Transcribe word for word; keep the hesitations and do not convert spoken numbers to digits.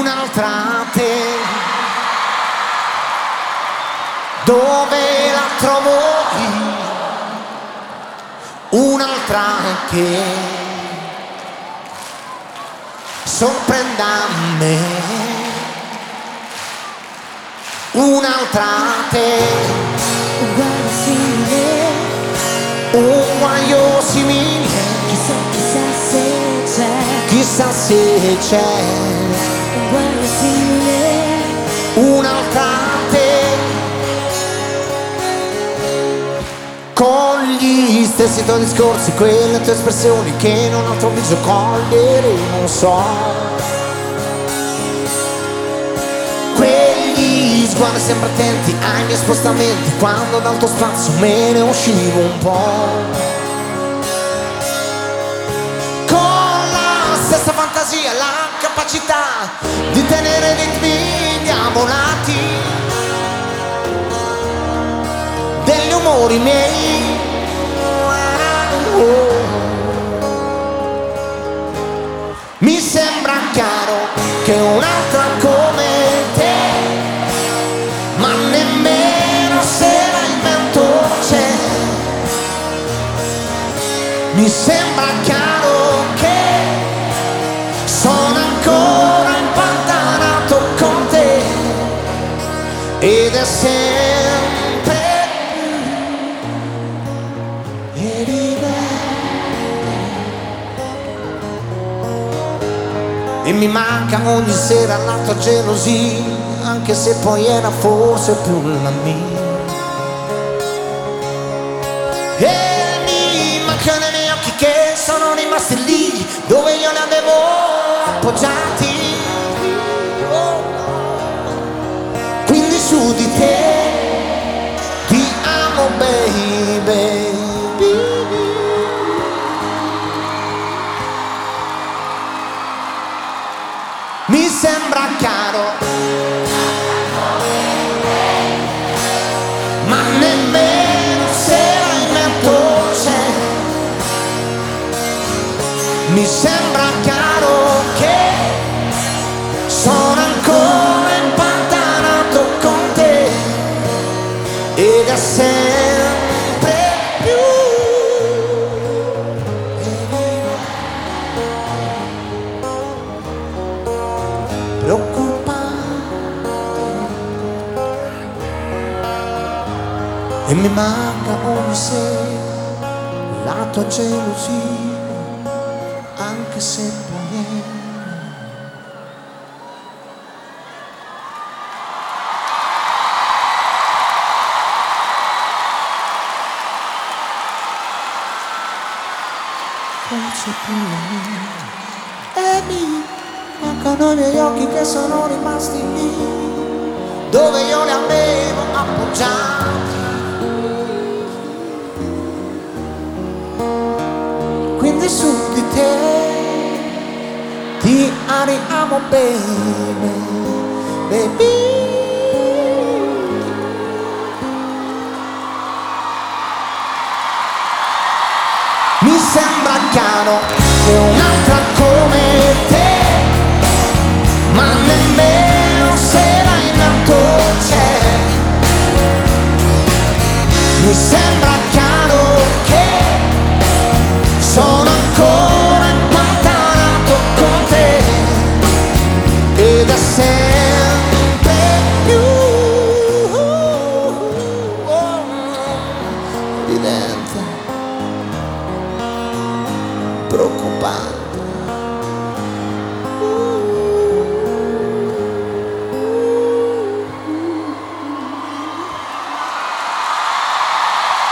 un'altra te, dove la trovo io, un'altra che sorprenda me, un'altra te, uguale simile, un guaio simile, chissà chissà se c'è, chissà se c'è, uguale simile, un'altra te, con gli stessi tuoi discorsi, quelle tue espressioni che in un altro viso cogliere, non so, quegli sguardi sempre attenti ai miei spostamenti, quando dal tuo spazio me ne uscivo un po', con la stessa fantasia, la capacità di tenere ritmi diavolati degli umori miei. Oh. Mi sembra chiaro che un'altra come te, ma nemmeno se la invento c'è. Mi sembra chiaro che sono ancora impantanato con te ed è sempre più evidente. E mi manca ogni sera la tua gelosia, anche se poi era forse più la mia. E mi mancano i miei occhi che sono rimasti lì dove io li avevo appoggiati. Oh. Quindi su di te ti amo, baby. Mi sembra chiaro, ma nemmeno se la invento c'è. Mi sembra chiaro che sono ancora impantanato con te ed è sempre più preoccupato. E mi manca ogni sera la tua gelosia, anche se poi è forse più la mia. E mi mancano i miei occhi che sono rimasti lì dove io li avevo appoggiati. Quindi su di te ti amo, baby, baby. Mi sembra chiaro che un'altra come te, ma nemmeno se la invento c'è. Mi sembra chiaro che sono ancora impantanato con te ed è sempre più oh, evidente, preoccupante.